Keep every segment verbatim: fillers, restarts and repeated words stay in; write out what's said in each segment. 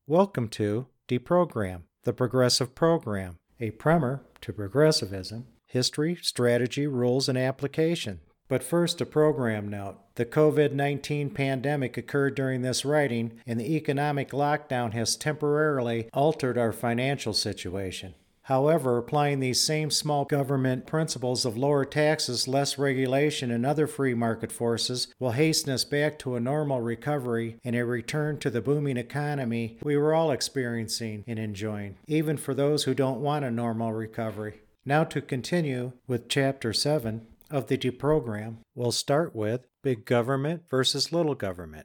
Welcome to Deprogram, the Progressive Program, a primer to progressivism, history, strategy, rules, and application. But first, a program note. The COVID nineteen pandemic occurred during this writing, and the economic lockdown has temporarily altered our financial situation. However, applying these same small government principles of lower taxes, less regulation, and other free market forces will hasten us back to a normal recovery and a return to the booming economy we were all experiencing and enjoying, even for those who don't want a normal recovery. Now to continue with Chapter seven of the Deprogram, we'll start with Big Government versus Little Government.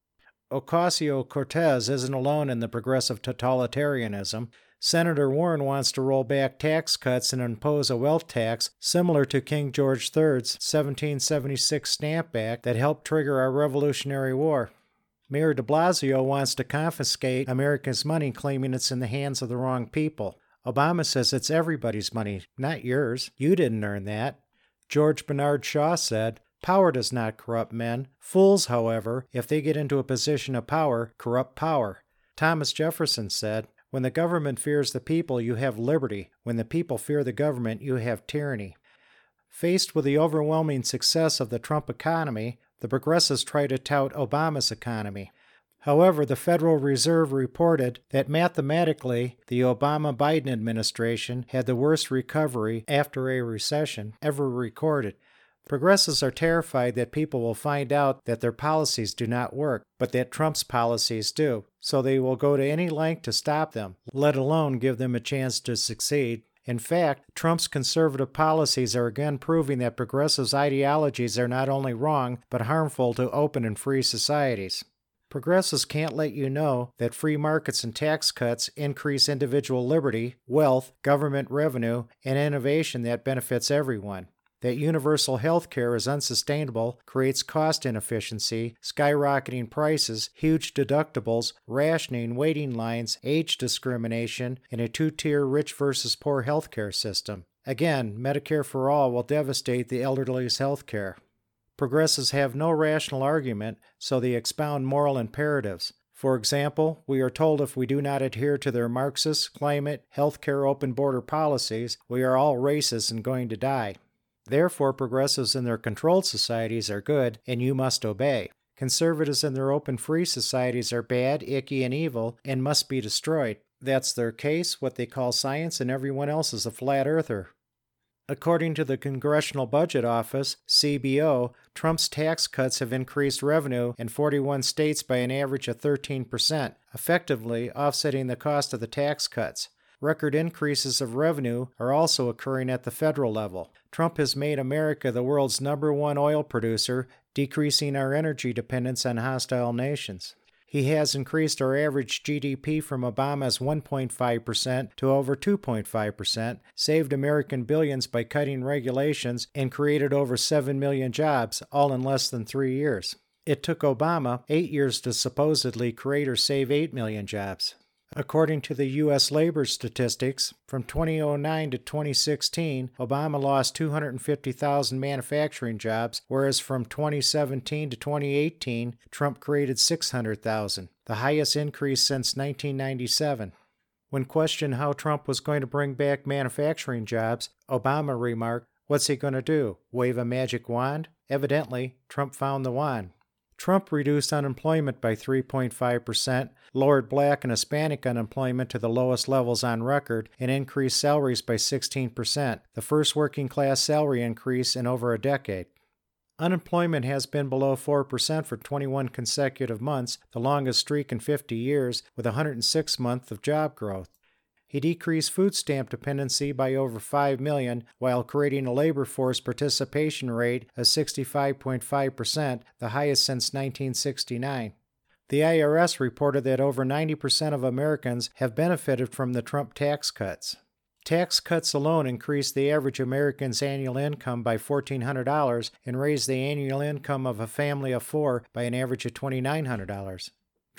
Ocasio-Cortez isn't alone in the progressive totalitarianism. Senator Warren wants to roll back tax cuts and impose a wealth tax similar to King George the Third's seventeen seventy-six Stamp Act that helped trigger our Revolutionary War. Mayor de Blasio wants to confiscate Americans' money, claiming it's in the hands of the wrong people. Obama says it's everybody's money, not yours. You didn't earn that. George Bernard Shaw said, "Power does not corrupt men. Fools, however, if they get into a position of power, corrupt power." Thomas Jefferson said, "When the government fears the people, you have liberty. When the people fear the government, you have tyranny." Faced with the overwhelming success of the Trump economy, the progressives try to tout Obama's economy. However, the Federal Reserve reported that mathematically, the Obama-Biden administration had the worst recovery after a recession ever recorded. Progressives are terrified that people will find out that their policies do not work, but that Trump's policies do, so they will go to any length to stop them, let alone give them a chance to succeed. In fact, Trump's conservative policies are again proving that progressives' ideologies are not only wrong, but harmful to open and free societies. Progressives can't let you know that free markets and tax cuts increase individual liberty, wealth, government revenue, and innovation that benefits everyone. That universal health care is unsustainable, creates cost inefficiency, skyrocketing prices, huge deductibles, rationing, waiting lines, age discrimination, and a two-tier rich versus poor health care system. Again, Medicare for all will devastate the elderly's health care. Progressives have no rational argument, so they expound moral imperatives. For example, we are told if we do not adhere to their Marxist, climate, health care, open border policies, we are all racist and going to die. Therefore, progressives in their controlled societies are good, and you must obey. Conservatives in their open free societies are bad, icky, and evil, and must be destroyed. That's their case, what they call science, and everyone else is a flat earther. According to the Congressional Budget Office, C B O, Trump's tax cuts have increased revenue in forty-one states by an average of thirteen percent, effectively offsetting the cost of the tax cuts. Record increases of revenue are also occurring at the federal level. Trump has made America the world's number one oil producer, decreasing our energy dependence on hostile nations. He has increased our average G D P from Obama's one point five percent to over two point five percent, saved American billions by cutting regulations, and created over seven million jobs, all in less than three years. It took Obama eight years to supposedly create or save eight million jobs. According to the U S labor statistics, from two thousand nine to twenty sixteen, Obama lost two hundred fifty thousand manufacturing jobs, whereas from twenty seventeen to twenty eighteen, Trump created six hundred thousand, the highest increase since nineteen ninety-seven. When questioned how Trump was going to bring back manufacturing jobs, Obama remarked, "What's he going to do? Wave a magic wand?" Evidently, Trump found the wand. Trump reduced unemployment by three point five percent, lowered Black and Hispanic unemployment to the lowest levels on record, and increased salaries by sixteen percent, the first working-class salary increase in over a decade. Unemployment has been below four percent for twenty-one consecutive months, the longest streak in fifty years, with one hundred six months of job growth. He decreased food stamp dependency by over five million while creating a labor force participation rate of sixty-five point five percent, the highest since nineteen sixty-nine. The I R S reported that over ninety percent of Americans have benefited from the Trump tax cuts. Tax cuts alone increased the average American's annual income by fourteen hundred dollars and raised the annual income of a family of four by an average of twenty-nine hundred dollars.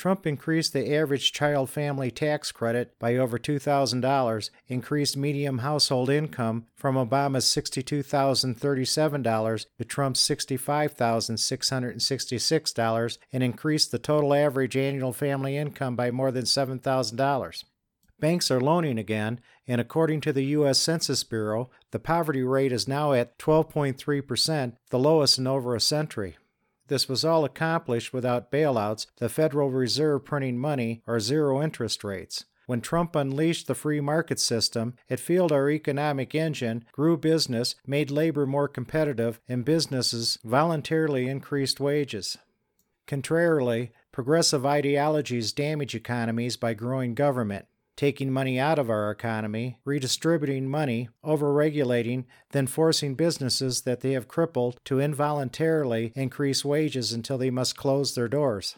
Trump increased the average child family tax credit by over two thousand dollars, increased median household income from Obama's sixty-two thousand thirty-seven dollars to Trump's sixty-five thousand six hundred sixty-six dollars, and increased the total average annual family income by more than seven thousand dollars. Banks are loaning again, and according to the U S Census Bureau, the poverty rate is now at twelve point three percent, the lowest in over a century. This was all accomplished without bailouts, the Federal Reserve printing money, or zero interest rates. When Trump unleashed the free market system, it fueled our economic engine, grew business, made labor more competitive, and businesses voluntarily increased wages. Contrarily, progressive ideologies damage economies by growing government, taking money out of our economy, redistributing money, overregulating, then forcing businesses that they have crippled to involuntarily increase wages until they must close their doors.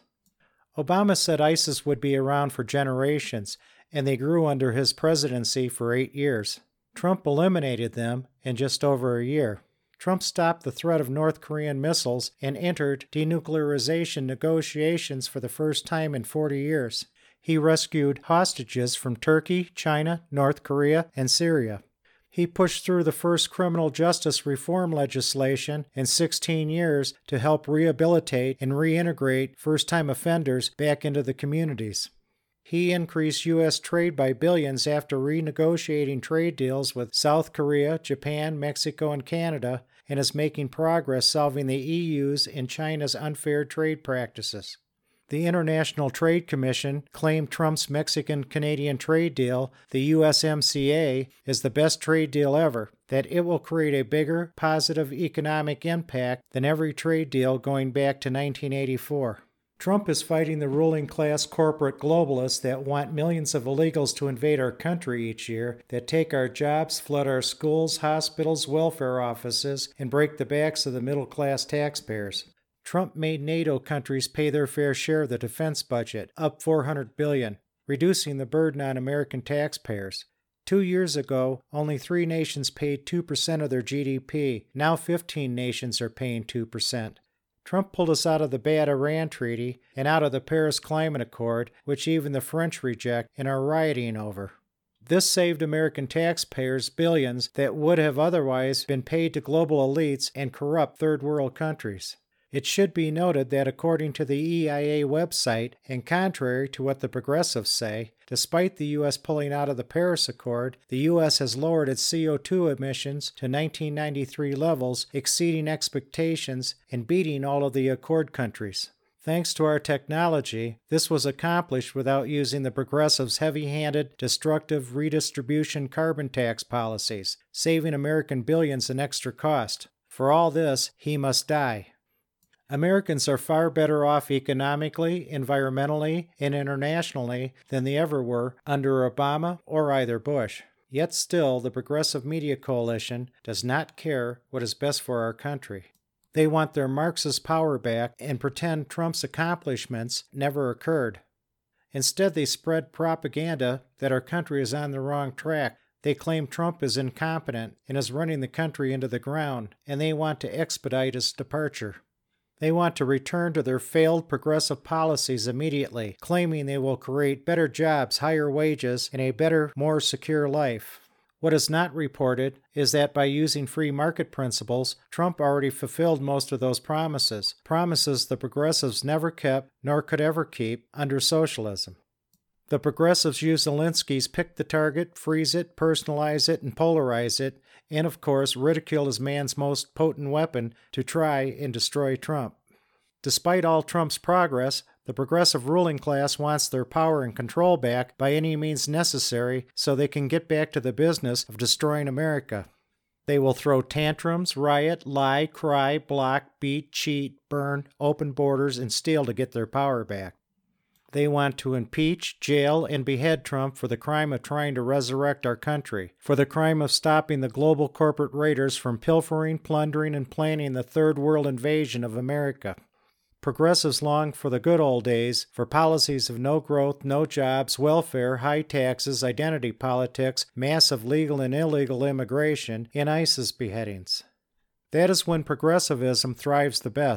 Obama said ISIS would be around for generations, and they grew under his presidency for eight years. Trump eliminated them in just over a year. Trump stopped the threat of North Korean missiles and entered denuclearization negotiations for the first time in forty years. He rescued hostages from Turkey, China, North Korea, and Syria. He pushed through the first criminal justice reform legislation in sixteen years to help rehabilitate and reintegrate first-time offenders back into the communities. He increased U S trade by billions after renegotiating trade deals with South Korea, Japan, Mexico, and Canada, and is making progress solving the E U's and China's unfair trade practices. The International Trade Commission claimed Trump's Mexican-Canadian trade deal, the U S M C A, is the best trade deal ever, that it will create a bigger, positive economic impact than every trade deal going back to nineteen eighty-four. Trump is fighting the ruling class corporate globalists that want millions of illegals to invade our country each year, that take our jobs, flood our schools, hospitals, welfare offices, and break the backs of the middle-class taxpayers. Trump made NATO countries pay their fair share of the defense budget, up four hundred billion dollars, reducing the burden on American taxpayers. Two years ago, only three nations paid two percent of their G D P. Now fifteen nations are paying two percent. Trump pulled us out of the bad Iran Treaty and out of the Paris Climate Accord, which even the French reject and are rioting over. This saved American taxpayers billions that would have otherwise been paid to global elites and corrupt third world countries. It should be noted that according to the E I A website, and contrary to what the progressives say, despite the U S pulling out of the Paris Accord, the U S has lowered its C O two emissions to nineteen ninety-three levels, exceeding expectations and beating all of the Accord countries. Thanks to our technology, this was accomplished without using the progressives' heavy-handed, destructive redistribution carbon tax policies, saving American billions in extra cost. For all this, he must die. Americans are far better off economically, environmentally, and internationally than they ever were under Obama or either Bush. Yet still, the Progressive Media Coalition does not care what is best for our country. They want their Marxist power back and pretend Trump's accomplishments never occurred. Instead, they spread propaganda that our country is on the wrong track. They claim Trump is incompetent and is running the country into the ground, and they want to expedite his departure. They want to return to their failed progressive policies immediately, claiming they will create better jobs, higher wages, and a better, more secure life. What is not reported is that by using free market principles, Trump already fulfilled most of those promises, promises the progressives never kept nor could ever keep under socialism. The progressives use Zelensky's pick the target, freeze it, personalize it, and polarize it, and of course ridicule as man's most potent weapon to try and destroy Trump. Despite all Trump's progress, the progressive ruling class wants their power and control back by any means necessary so they can get back to the business of destroying America. They will throw tantrums, riot, lie, cry, block, beat, cheat, burn, open borders, and steal to get their power back. They want to impeach, jail, and behead Trump for the crime of trying to resurrect our country, for the crime of stopping the global corporate raiders from pilfering, plundering, and planning the third world invasion of America. Progressives long for the good old days, for policies of no growth, no jobs, welfare, high taxes, identity politics, massive legal and illegal immigration, and ISIS beheadings. That is when progressivism thrives the best,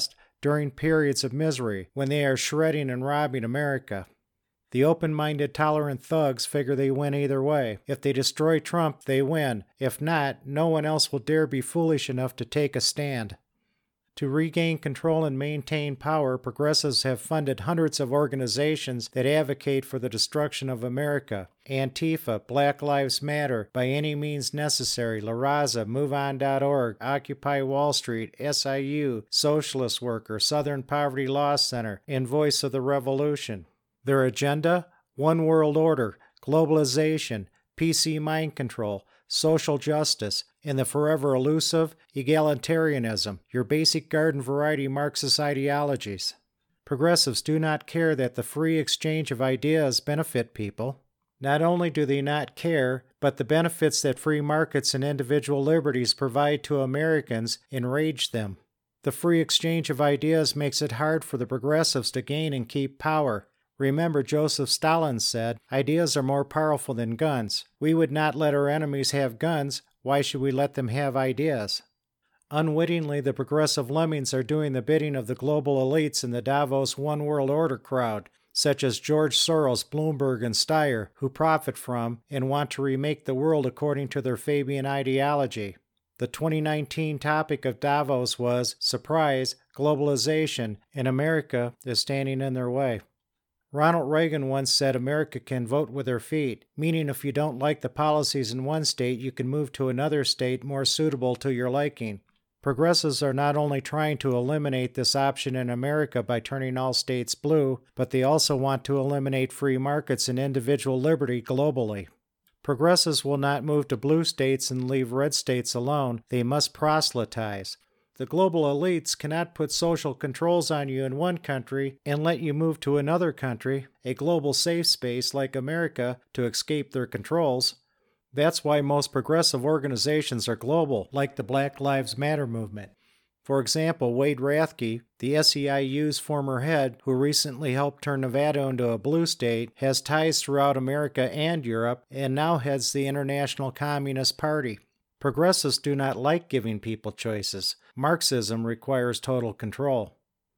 during periods of misery when they are shredding and robbing America. The open-minded, tolerant thugs figure they win either way. If they destroy Trump, they win. If not, no one else will dare be foolish enough to take a stand. To regain control and maintain power, progressives have funded hundreds of organizations that advocate for the destruction of America. Antifa, Black Lives Matter, By Any Means Necessary, La Raza, Move On dot org, Occupy Wall Street, S I U, Socialist Worker, Southern Poverty Law Center, and Voice of the Revolution. Their agenda? One world order, globalization, P C mind control, social justice, and the forever elusive egalitarianism, your basic garden variety Marxist ideologies. Progressives do not care that the free exchange of ideas benefit people. Not only do they not care, but the benefits that free markets and individual liberties provide to Americans enrage them. The free exchange of ideas makes it hard for the progressives to gain and keep power. Remember, Joseph Stalin said, "Ideas are more powerful than guns. We would not let our enemies have guns. Why should we let them have ideas?" Unwittingly, the progressive lemmings are doing the bidding of the global elites in the Davos One World Order crowd, such as George Soros, Bloomberg, and Steyer, who profit from and want to remake the world according to their Fabian ideology. The twenty nineteen topic of Davos was, surprise, globalization, and America is standing in their way. Ronald Reagan once said America can vote with her feet, meaning if you don't like the policies in one state, you can move to another state more suitable to your liking. Progressives are not only trying to eliminate this option in America by turning all states blue, but they also want to eliminate free markets and individual liberty globally. Progressives will not move to blue states and leave red states alone. They must proselytize. The global elites cannot put social controls on you in one country and let you move to another country, a global safe space like America, to escape their controls. That's why most progressive organizations are global, like the Black Lives Matter movement. For example, Wade Rathke, the S E I U's former head, who recently helped turn Nevada into a blue state, has ties throughout America and Europe, and now heads the International Communist Party. Progressives do not like giving people choices. Marxism requires total control.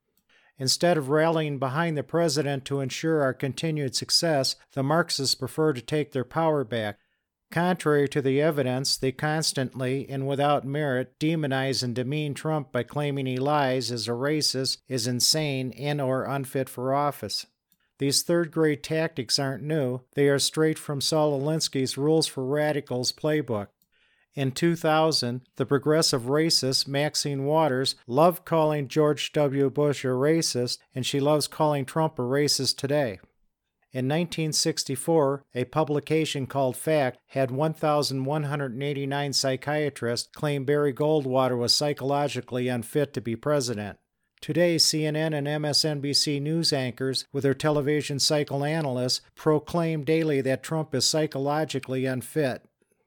Instead of rallying behind the president to ensure our continued success, the Marxists prefer to take their power back. Contrary to the evidence, they constantly, and without merit, demonize and demean Trump by claiming he lies, is a racist, is insane, and or unfit for office. These third-grade tactics aren't new. They are straight from Saul Alinsky's Rules for Radicals playbook. In two thousand, the progressive racist Maxine Waters loved calling George W. Bush a racist, and she loves calling Trump a racist today. In nineteen sixty-four, a publication called Fact had one thousand one hundred eighty-nine psychiatrists claim Barry Goldwater was psychologically unfit to be president. Today, C N N and M S N B C news anchors, with their television psychoanalysts, proclaim daily that Trump is psychologically unfit.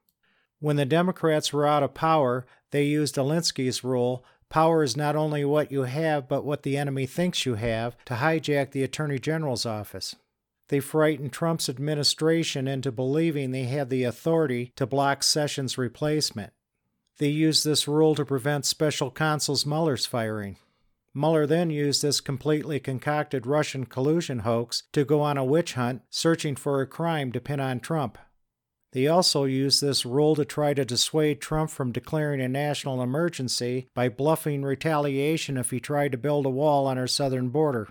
When the Democrats were out of power, they used Alinsky's rule, power is not only what you have, but what the enemy thinks you have, to hijack the Attorney General's office. They frightened Trump's administration into believing they had the authority to block Sessions' replacement. They used this rule to prevent Special Counsel Mueller's firing. Mueller then used this completely concocted Russian collusion hoax to go on a witch hunt, searching for a crime to pin on Trump. They also used this rule to try to dissuade Trump from declaring a national emergency by bluffing retaliation if he tried to build a wall on our southern border.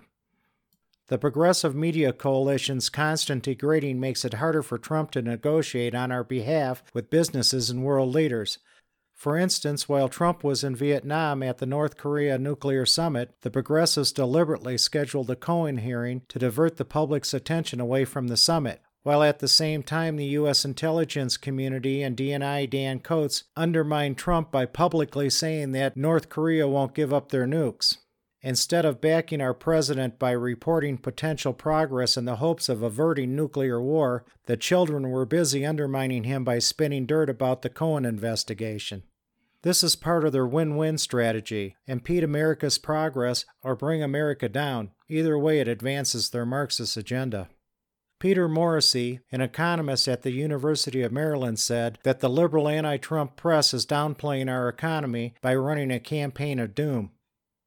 The progressive media coalition's constant degrading makes it harder for Trump to negotiate on our behalf with businesses and world leaders. For instance, while Trump was in Vietnam at the North Korea nuclear summit, the progressives deliberately scheduled a Cohen hearing to divert the public's attention away from the summit, while at the same time the U S intelligence community and D N I Dan Coats undermined Trump by publicly saying that North Korea won't give up their nukes. Instead of backing our president by reporting potential progress in the hopes of averting nuclear war, the children were busy undermining him by spinning dirt about the Cohen investigation. This is part of their win-win strategy: impede America's progress or bring America down. Either way, it advances their Marxist agenda. Peter Morrissey, an economist at the University of Maryland, said that the liberal anti-Trump press is downplaying our economy by running a campaign of doom.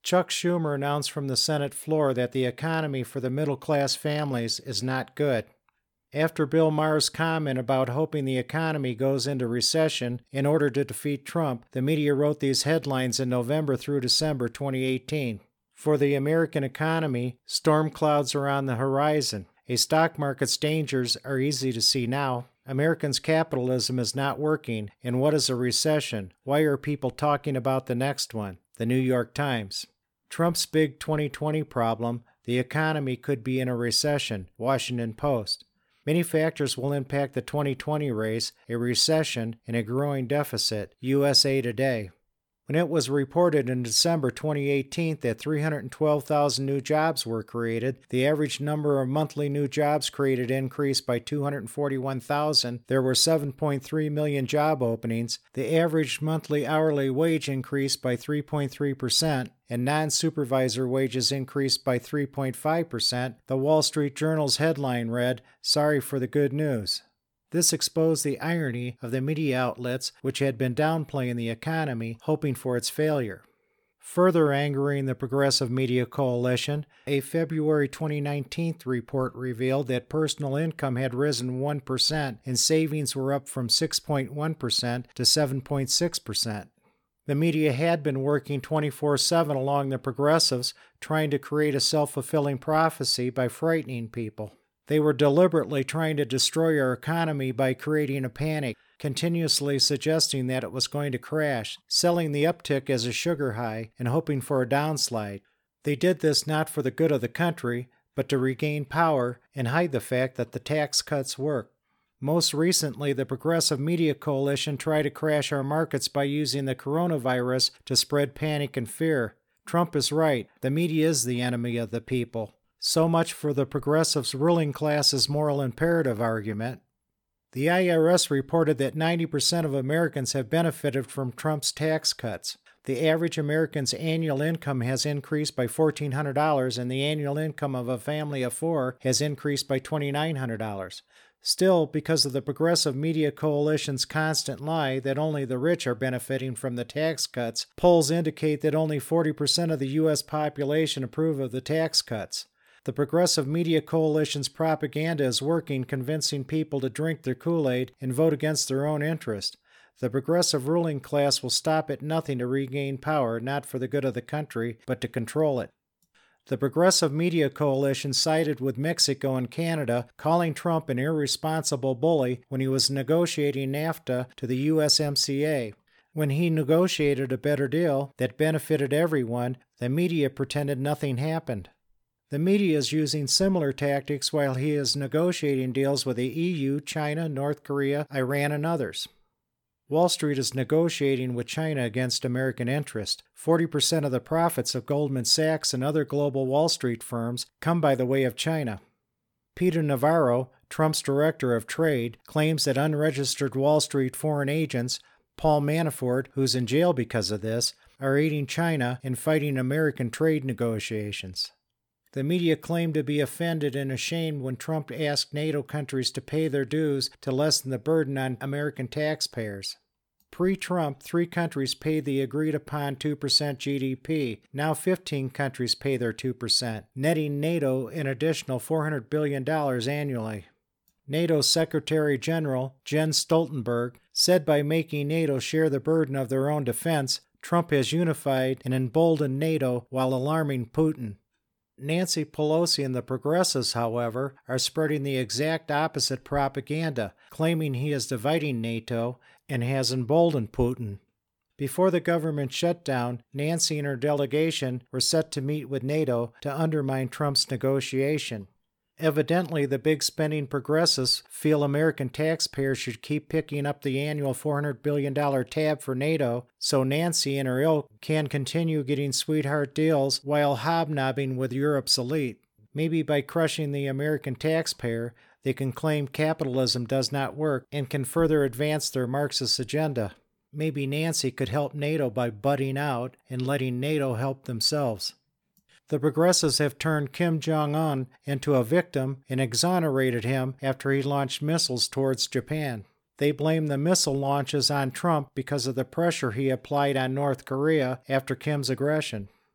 Chuck Schumer announced from the Senate floor that the economy for the middle-class families is not good. After Bill Maher's comment about hoping the economy goes into recession in order to defeat Trump, the media wrote these headlines in November through December twenty eighteen. For the American economy, storm clouds are on the horizon. A stock market's dangers are easy to see now. Americans' capitalism is not working, and what is a recession? Why are people talking about the next one? The New York Times. Trump's big twenty twenty problem, the economy could be in a recession. Washington Post. Many factors will impact the twenty twenty race, a recession, and a growing deficit. U S A Today. When it was reported in December twenty eighteen that three hundred twelve thousand new jobs were created, the average number of monthly new jobs created increased by two hundred forty-one thousand. There were seven point three million job openings. The average monthly hourly wage increased by three point three percent, and non-supervisor wages increased by three point five percent. The Wall Street Journal's headline read, "Sorry for the good news." This exposed the irony of the media outlets which had been downplaying the economy, hoping for its failure. Further angering the Progressive Media Coalition, a February twenty nineteen report revealed that personal income had risen one percent and savings were up from six point one percent to seven point six percent. The media had been working twenty-four seven along the progressives, trying to create a self-fulfilling prophecy by frightening people. They were deliberately trying to destroy our economy by creating a panic, continuously suggesting that it was going to crash, selling the uptick as a sugar high, and hoping for a downslide. They did this not for the good of the country, but to regain power and hide the fact that the tax cuts worked. Most recently, the Progressive Media Coalition tried to crash our markets by using the coronavirus to spread panic and fear. Trump is right. The media is the enemy of the people. So much for the progressives' ruling class's moral imperative argument. The I R S reported that ninety percent of Americans have benefited from Trump's tax cuts. The average American's annual income has increased by fourteen hundred dollars, and the annual income of a family of four has increased by twenty-nine hundred dollars. Still, because of the Progressive Media Coalition's constant lie that only the rich are benefiting from the tax cuts, polls indicate that only forty percent of the U S population approve of the tax cuts. The Progressive Media Coalition's propaganda is working, convincing people to drink their Kool-Aid and vote against their own interest. The progressive ruling class will stop at nothing to regain power, not for the good of the country, but to control it. The Progressive Media Coalition sided with Mexico and Canada, calling Trump an irresponsible bully when he was negotiating NAFTA to the U S M C A. When he negotiated a better deal that benefited everyone, the media pretended nothing happened. The media is using similar tactics while he is negotiating deals with the E U, China, North Korea, Iran, and others. Wall Street is negotiating with China against American interest. forty percent of the profits of Goldman Sachs and other global Wall Street firms come by the way of China. Peter Navarro, Trump's director of trade, claims that unregistered Wall Street foreign agents, Paul Manafort, who's in jail because of this, are aiding China in fighting American trade negotiations. The media claimed to be offended and ashamed when Trump asked NATO countries to pay their dues to lessen the burden on American taxpayers. Pre-Trump, three countries paid the agreed-upon two percent G D P. Now fifteen countries pay their two percent, netting NATO an additional four hundred billion dollars annually. NATO's Secretary General, Jens Stoltenberg, said by making NATO share the burden of their own defense, Trump has unified and emboldened NATO while alarming Putin. Nancy Pelosi and the progressives, however, are spreading the exact opposite propaganda, claiming he is dividing NATO and has emboldened Putin. Before the government shutdown, Nancy and her delegation were set to meet with NATO to undermine Trump's negotiation. Evidently, the big-spending progressives feel American taxpayers should keep picking up the annual four hundred billion dollars tab for NATO so Nancy and her ilk can continue getting sweetheart deals while hobnobbing with Europe's elite. Maybe by crushing the American taxpayer, they can claim capitalism does not work and can further advance their Marxist agenda. Maybe Nancy could help NATO by butting out and letting NATO help themselves. The progressives have turned Kim Jong-un into a victim and exonerated him after he launched missiles towards Japan. They blame the missile launches on Trump because of the pressure he applied on North Korea after Kim's aggression.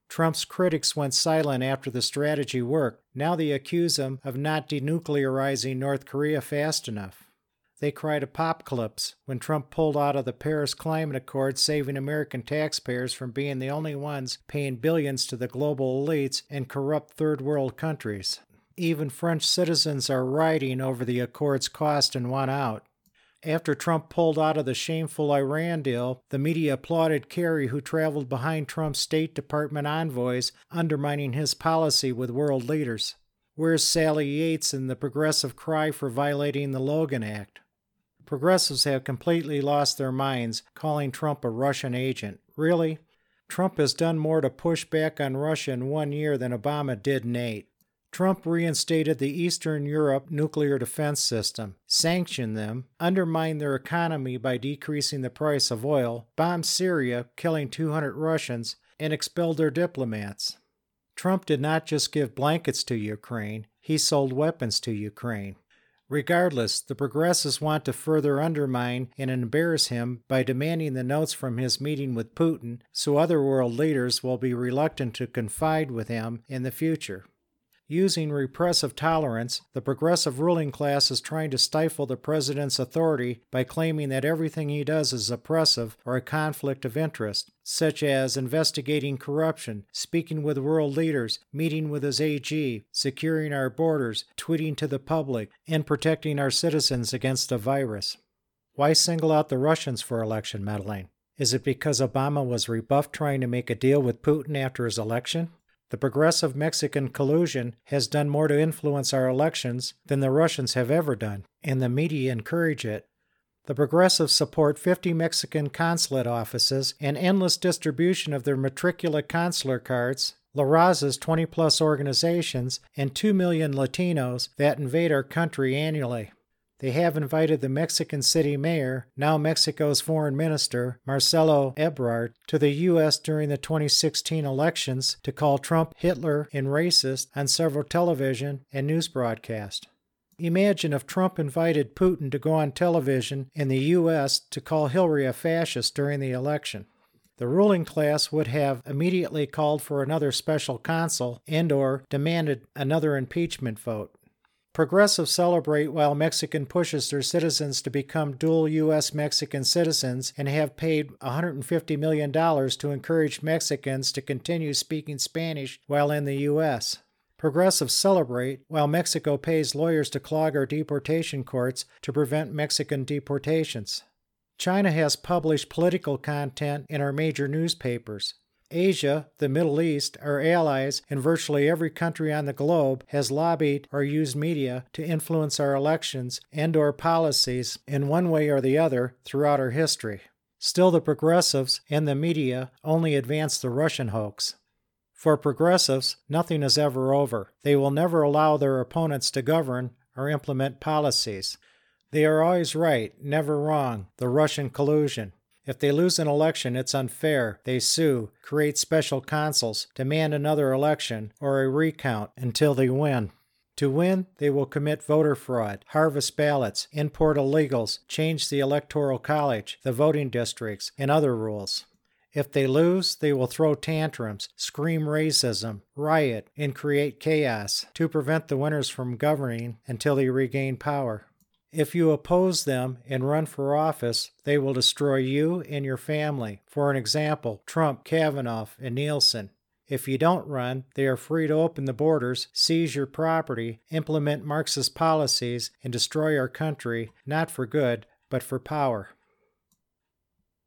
Trump's critics went silent after the strategy worked. Now they accuse him of not denuclearizing North Korea fast enough. They cried apocalypse when Trump pulled out of the Paris Climate Accord, saving American taxpayers from being the only ones paying billions to the global elites and corrupt third world countries. Even French citizens are rioting over the Accord's cost and want out. After Trump pulled out of the shameful Iran deal, the media applauded Kerry, who traveled behind Trump's State Department envoys, undermining his policy with world leaders. Where's Sally Yates and the progressive cry for violating the Logan Act? Progressives have completely lost their minds, calling Trump a Russian agent. Really? Trump has done more to push back on Russia in one year than Obama did in eight. Trump reinstated the Eastern Europe nuclear defense system, sanctioned them, undermined their economy by decreasing the price of oil, bombed Syria, killing two hundred Russians, and expelled their diplomats. Trump did not just give blankets to Ukraine, he sold weapons to Ukraine. Regardless, the progressives want to further undermine and embarrass him by demanding the notes from his meeting with Putin, so other world leaders will be reluctant to confide with him in the future. Using repressive tolerance, the progressive ruling class is trying to stifle the president's authority by claiming that everything he does is oppressive or a conflict of interest, such as investigating corruption, speaking with world leaders, meeting with his A G, securing our borders, tweeting to the public, and protecting our citizens against a virus. Why single out the Russians for election meddling? Is it because Obama was rebuffed trying to make a deal with Putin after his election? The progressive Mexican collusion has done more to influence our elections than the Russians have ever done, and the media encourage it. The progressives support fifty Mexican consulate offices and endless distribution of their matriculate consular cards, La Raza's twenty-plus organizations, and two million Latinos that invade our country annually. They have invited the Mexican city mayor, now Mexico's foreign minister, Marcelo Ebrard, to the U S during the twenty sixteen elections to call Trump Hitler and racist on several television and news broadcasts. Imagine if Trump invited Putin to go on television in the U S to call Hillary a fascist during the election. The ruling class would have immediately called for another special counsel and or demanded another impeachment vote. Progressives celebrate while Mexican pushes their citizens to become dual U S Mexican citizens and have paid one hundred fifty million dollars to encourage Mexicans to continue speaking Spanish while in the U S. Progressives celebrate while Mexico pays lawyers to clog our deportation courts to prevent Mexican deportations. China has published political content in our major newspapers. Asia, the Middle East, our allies, and virtually every country on the globe has lobbied or used media to influence our elections and or policies in one way or the other throughout our history. Still, the progressives and the media only advance the Russian hoax. For progressives, nothing is ever over. They will never allow their opponents to govern or implement policies. They are always right, never wrong, the Russian collusion. If they lose an election, it's unfair. They sue, create special consuls, demand another election or a recount until they win. To win, they will commit voter fraud, harvest ballots, import illegals, change the electoral college, the voting districts, and other rules. If they lose, they will throw tantrums, scream racism, riot, and create chaos to prevent the winners from governing until they regain power. If you oppose them and run for office, they will destroy you and your family. For an example, Trump, Kavanaugh, and Nielsen. If you don't run, they are free to open the borders, seize your property, implement Marxist policies, and destroy our country, not for good, but for power.